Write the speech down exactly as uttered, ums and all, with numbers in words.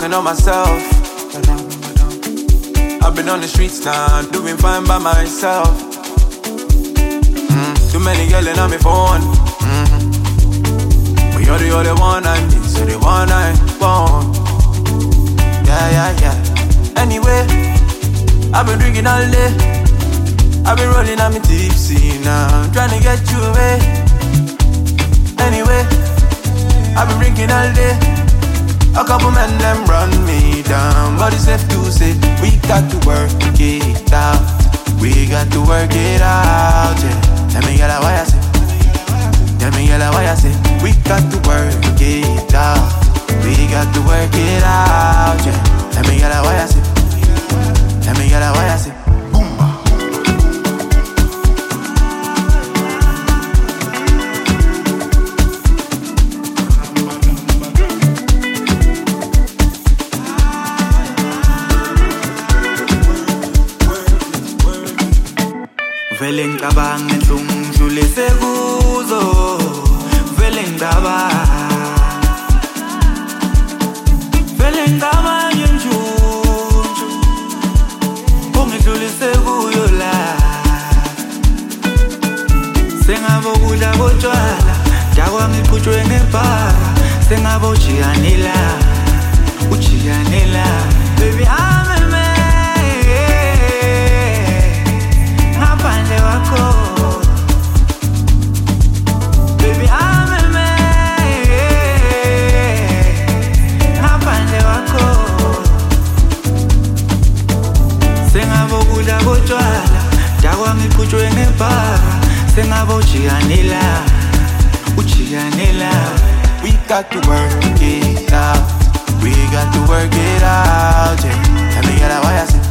focusing on myself. I've been on the streets now, doing fine by myself. Mm, too many girls on my phone. Mm-hmm. But you're the only one I need, so the one I want. Yeah, yeah, yeah. Anyway, I've been drinking all day. I've been rolling on me tipsy now, trying to get you away. Anyway, I've been drinking all day. A couple men them run me down, but it's safe to say we got to work it out. We got to work it out, yeah. Let me get a why I say. Let me get a why I say. We got to work it out. We got to work it out, yeah. Let me get a why I say. Let me get a why I say. Vele ngicabanga enhlungu ngidlulise kuzo. Vele ngicabanga Vele ngicabanga njunju ongidlulise kuyo la. Sengabo kudla kotshwala dakwa ngiqhutshwe ngebhara. Sengabo ujiyanela ujiyanela. Baby I'm a man ngaphandle wakho. Baby I'm a man ngaphandle wakho. Sengabo kudla kotshwala dakwa ngiqhutshwe ngebhara. Sengabo ujiyanela ujiyanela. We got to work it out. We got to work it out, yeah. Let me get a why I say.